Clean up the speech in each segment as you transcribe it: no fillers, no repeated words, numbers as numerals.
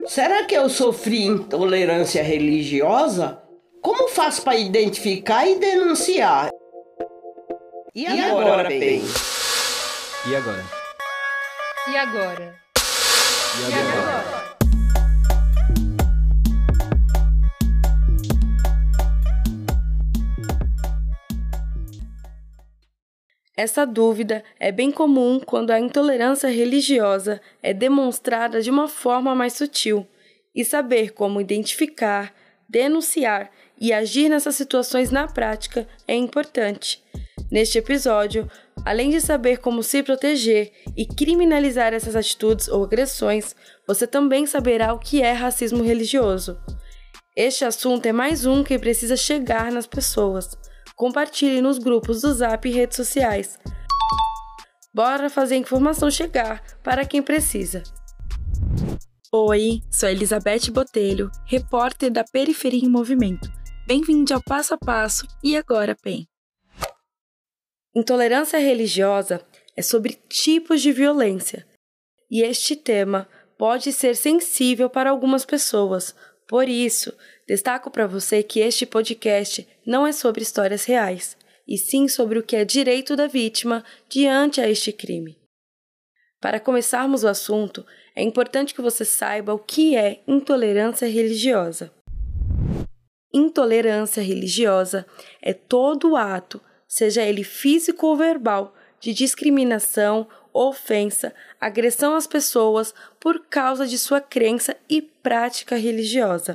Será que eu sofri intolerância religiosa? Como faço para identificar e denunciar? E agora, bem? E agora? E agora? E agora? Essa dúvida é bem comum quando a intolerância religiosa é demonstrada de uma forma mais sutil, e saber como identificar, denunciar e agir nessas situações na prática é importante. Neste episódio, além de saber como se proteger e criminalizar essas atitudes ou agressões, você também saberá o que é racismo religioso. Este assunto é mais um que precisa chegar nas pessoas. Compartilhe nos grupos do Zap e redes sociais. Bora fazer a informação chegar para quem precisa. Oi, sou Elizabeth Botelho, repórter da Periferia em Movimento. Bem-vindo ao Passo a Passo e agora, PEN. Intolerância religiosa é sobre tipos de violência. E este tema pode ser sensível para algumas pessoas. Por isso, destaco para você que este podcast não é sobre histórias reais, e sim sobre o que é direito da vítima diante a este crime. Para começarmos o assunto, é importante que você saiba o que é intolerância religiosa. Intolerância religiosa é todo ato, seja ele físico ou verbal, de discriminação, ofensa, agressão às pessoas por causa de sua crença e prática religiosa.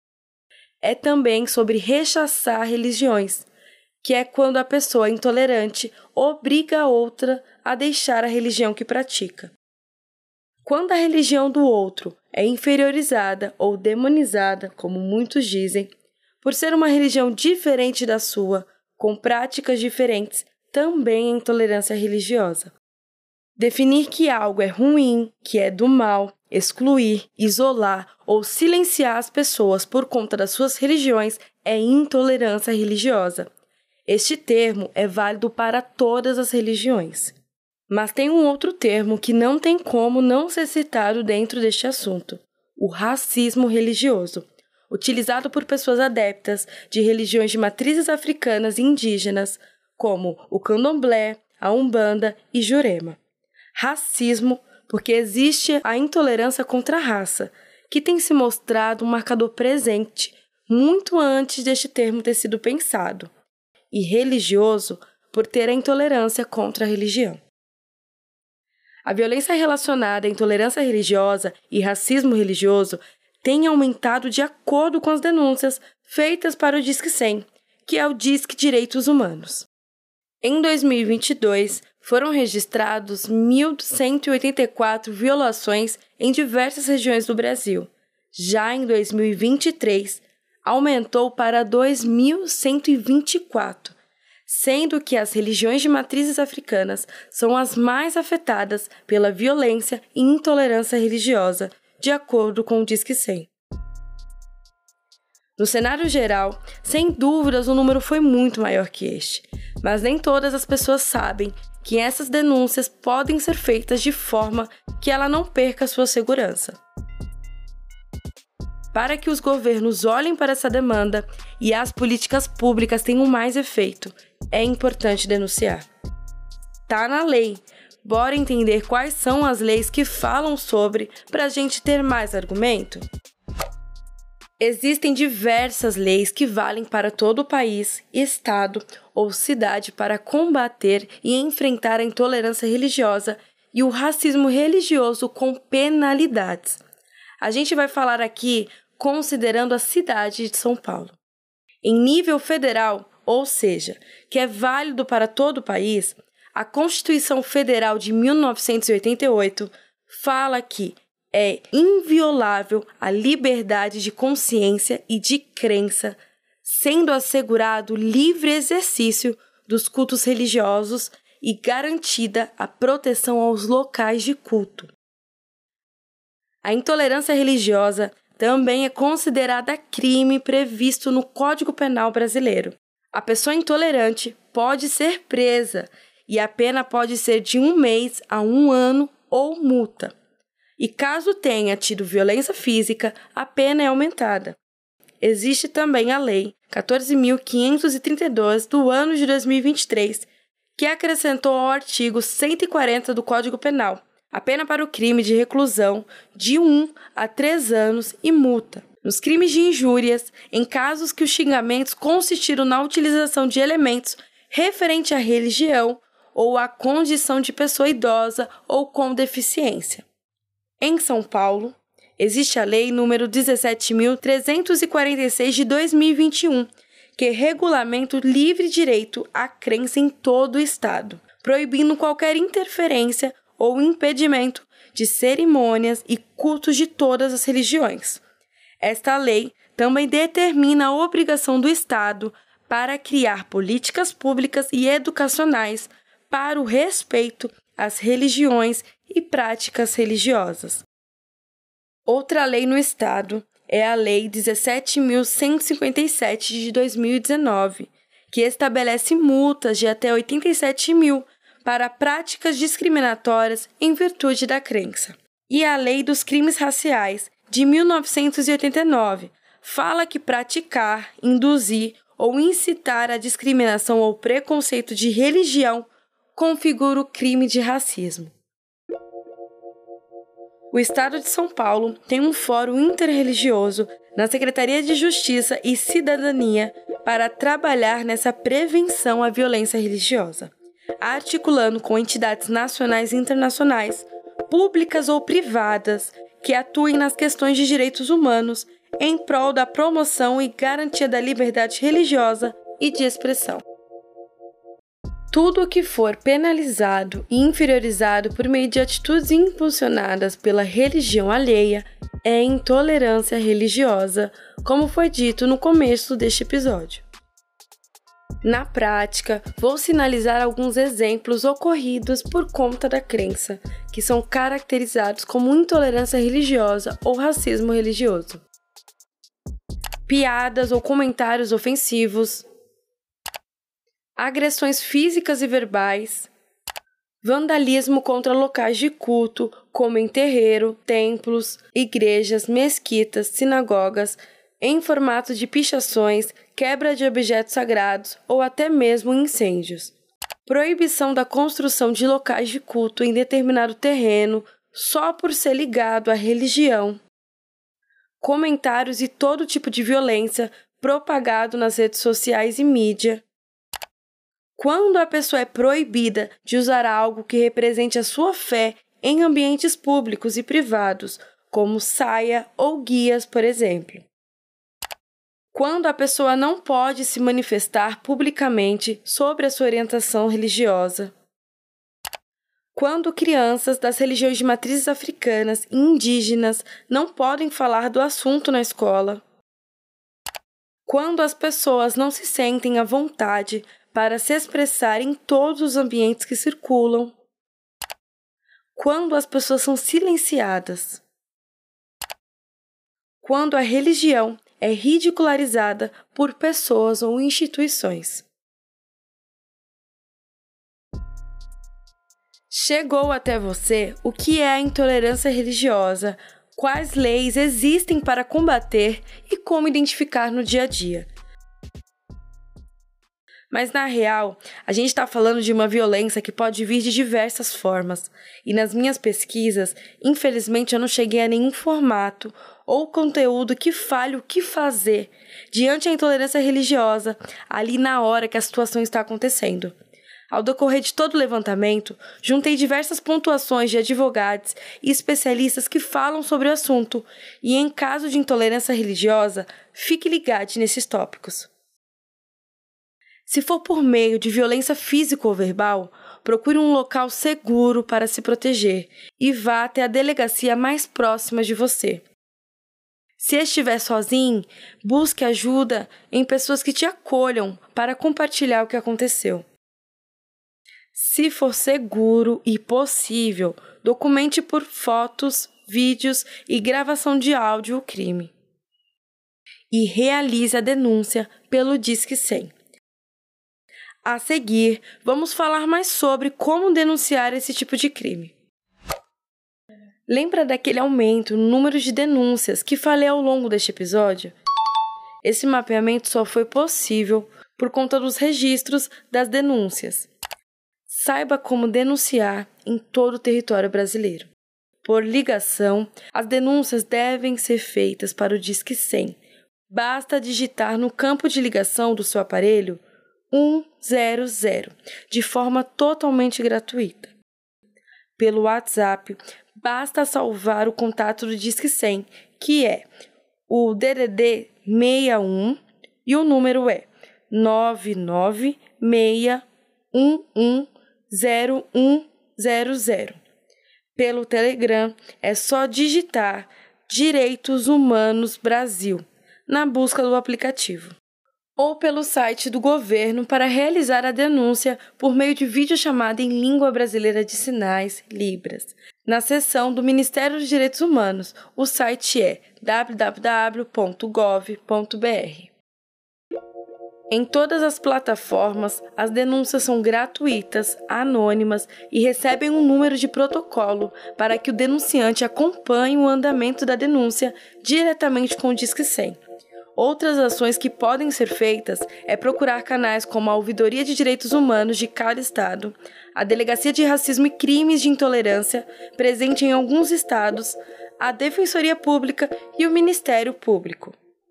É também sobre rechaçar religiões, que é quando a pessoa intolerante obriga a outra a deixar a religião que pratica. Quando a religião do outro é inferiorizada ou demonizada, como muitos dizem, por ser uma religião diferente da sua, com práticas diferentes, também é intolerância religiosa. Definir que algo é ruim, que é do mal, excluir, isolar ou silenciar as pessoas por conta das suas religiões é intolerância religiosa. Este termo é válido para todas as religiões. Mas tem um outro termo que não tem como não ser citado dentro deste assunto: o racismo religioso, utilizado por pessoas adeptas de religiões de matrizes africanas e indígenas, como o candomblé, a umbanda e jurema. Racismo, porque existe a intolerância contra a raça, que tem se mostrado um marcador presente muito antes deste termo ter sido pensado, e religioso, por ter a intolerância contra a religião. A violência relacionada à intolerância religiosa e racismo religioso tem aumentado de acordo com as denúncias feitas para o Disque 100, que é o Disque Direitos Humanos. Em 2022, foram registrados 1.184 violações em diversas regiões do Brasil. Já em 2023, aumentou para 2.124, sendo que as religiões de matrizes africanas são as mais afetadas pela violência e intolerância religiosa, de acordo com o Disque 100. No cenário geral, sem dúvidas o número foi muito maior que este, mas nem todas as pessoas sabem que essas denúncias podem ser feitas de forma que ela não perca sua segurança. Para que os governos olhem para essa demanda e as políticas públicas tenham mais efeito, é importante denunciar. Tá na lei. Bora entender quais são as leis que falam sobre para a gente ter mais argumento? Existem diversas leis que valem para todo o país, estado ou cidade para combater e enfrentar a intolerância religiosa e o racismo religioso com penalidades. A gente vai falar aqui considerando a cidade de São Paulo. Em nível federal, ou seja, que é válido para todo o país, a Constituição Federal de 1988 fala que é inviolável a liberdade de consciência e de crença, sendo assegurado livre exercício dos cultos religiosos e garantida a proteção aos locais de culto. A intolerância religiosa também é considerada crime previsto no Código Penal brasileiro. A pessoa intolerante pode ser presa e a pena pode ser de 1 mês a 1 ano ou multa. E caso tenha tido violência física, a pena é aumentada. Existe também a Lei 14.532 do ano de 2023, que acrescentou ao artigo 140 do Código Penal a pena para o crime de reclusão de 1 a 3 anos e multa. Nos crimes de injúrias, em casos que os xingamentos consistiram na utilização de elementos referente à religião ou à condição de pessoa idosa ou com deficiência. Em São Paulo, existe a Lei nº 17.346 de 2021, que regulamenta o livre direito à crença em todo o Estado, proibindo qualquer interferência ou impedimento de cerimônias e cultos de todas as religiões. Esta lei também determina a obrigação do Estado para criar políticas públicas e educacionais para o respeito às religiões e práticas religiosas. Outra lei no Estado é a Lei 17.157 de 2019, que estabelece multas de até 87 mil para práticas discriminatórias em virtude da crença. E a Lei dos Crimes Raciais, de 1989, fala que praticar, induzir ou incitar a discriminação ou preconceito de religião configura o crime de racismo. O Estado de São Paulo tem um fórum interreligioso na Secretaria de Justiça e Cidadania para trabalhar nessa prevenção à violência religiosa, articulando com entidades nacionais e internacionais, públicas ou privadas, que atuem nas questões de direitos humanos em prol da promoção e garantia da liberdade religiosa e de expressão. Tudo o que for penalizado e inferiorizado por meio de atitudes impulsionadas pela religião alheia é intolerância religiosa, como foi dito no começo deste episódio. Na prática, vou sinalizar alguns exemplos ocorridos por conta da crença, que são caracterizados como intolerância religiosa ou racismo religioso. Piadas ou comentários ofensivos, agressões físicas e verbais, vandalismo contra locais de culto, como em terreiro, templos, igrejas, mesquitas, sinagogas, em formato de pichações, quebra de objetos sagrados ou até mesmo incêndios. Proibição da construção de locais de culto em determinado terreno só por ser ligado à religião. Comentários e todo tipo de violência propagado nas redes sociais e mídia. Quando a pessoa é proibida de usar algo que represente a sua fé em ambientes públicos e privados, como saia ou guias, por exemplo. Quando a pessoa não pode se manifestar publicamente sobre a sua orientação religiosa. Quando crianças das religiões de matrizes africanas e indígenas não podem falar do assunto na escola. Quando as pessoas não se sentem à vontade para se expressar em todos os ambientes que circulam. Quando as pessoas são silenciadas. Quando a religião é ridicularizada por pessoas ou instituições. Chegou até você o que é a intolerância religiosa, quais leis existem para combater e como identificar no dia a dia. Mas, na real, a gente está falando de uma violência que pode vir de diversas formas. E nas minhas pesquisas, infelizmente, eu não cheguei a nenhum formato ou conteúdo que fale o que fazer diante da intolerância religiosa, ali na hora que a situação está acontecendo. Ao decorrer de todo o levantamento, juntei diversas pontuações de advogados e especialistas que falam sobre o assunto. E, em caso de intolerância religiosa, fique ligado nesses tópicos. Se for por meio de violência física ou verbal, procure um local seguro para se proteger e vá até a delegacia mais próxima de você. Se estiver sozinho, busque ajuda em pessoas que te acolham para compartilhar o que aconteceu. Se for seguro e possível, documente por fotos, vídeos e gravação de áudio o crime. E realize a denúncia pelo Disque 100. A seguir, vamos falar mais sobre como denunciar esse tipo de crime. Lembra daquele aumento no número de denúncias que falei ao longo deste episódio? Esse mapeamento só foi possível por conta dos registros das denúncias. Saiba como denunciar em todo o território brasileiro. Por ligação, as denúncias devem ser feitas para o Disque 100. Basta digitar no campo de ligação do seu aparelho 100, de forma totalmente gratuita. Pelo WhatsApp, basta salvar o contato do Disque 100, que é o DDD 61 e o número é 996110100. Pelo Telegram, é só digitar Direitos Humanos Brasil na busca do aplicativo. Ou pelo site do governo para realizar a denúncia por meio de videochamada em língua brasileira de sinais, Libras. Na seção do Ministério dos Direitos Humanos, o site é www.gov.br. Em todas as plataformas, as denúncias são gratuitas, anônimas e recebem um número de protocolo para que o denunciante acompanhe o andamento da denúncia diretamente com o Disque 100. Outras ações que podem ser feitas é procurar canais como a Ouvidoria de Direitos Humanos de cada estado, a Delegacia de Racismo e Crimes de Intolerância, presente em alguns estados, a Defensoria Pública e o Ministério Público.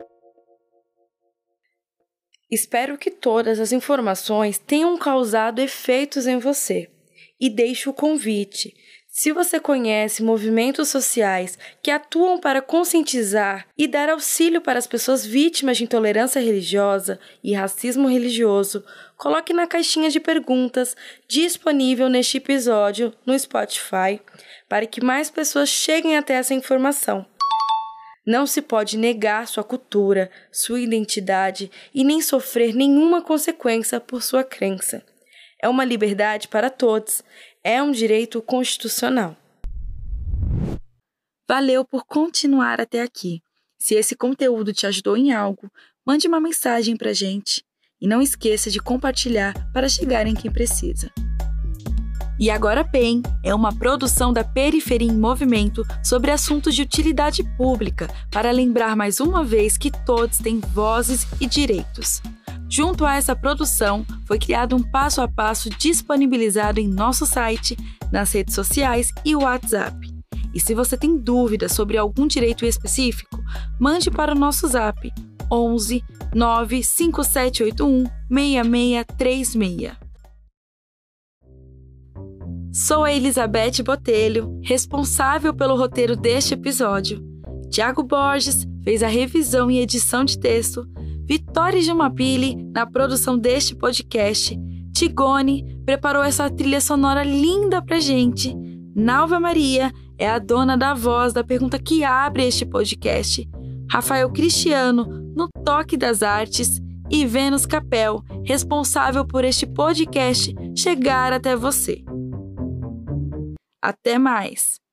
Espero que todas as informações tenham causado efeitos em você. E deixo o convite. Se você conhece movimentos sociais que atuam para conscientizar e dar auxílio para as pessoas vítimas de intolerância religiosa e racismo religioso, coloque na caixinha de perguntas disponível neste episódio no Spotify para que mais pessoas cheguem até essa informação. Não se pode negar sua cultura, sua identidade e nem sofrer nenhuma consequência por sua crença. É uma liberdade para todos. É um direito constitucional. Valeu por continuar até aqui. Se esse conteúdo te ajudou em algo, mande uma mensagem pra gente. E não esqueça de compartilhar para chegar em quem precisa. E Agora PEN é uma produção da Periferia em Movimento sobre assuntos de utilidade pública para lembrar mais uma vez que todos têm vozes e direitos. Junto a essa produção, foi criado um passo a passo disponibilizado em nosso site, nas redes sociais e WhatsApp. E se você tem dúvidas sobre algum direito específico, mande para o nosso zap 11 95781 6636. Sou a Elizabeth Botelho, responsável pelo roteiro deste episódio. Tiago Borges fez a revisão e edição de texto. Vitória Gilmapili, na produção deste podcast. Tigone preparou essa trilha sonora linda pra gente. Nalva Maria é a dona da voz da pergunta que abre este podcast. Rafael Cristiano, no toque das artes. E Vênus Capel, responsável por este podcast chegar até você. Até mais!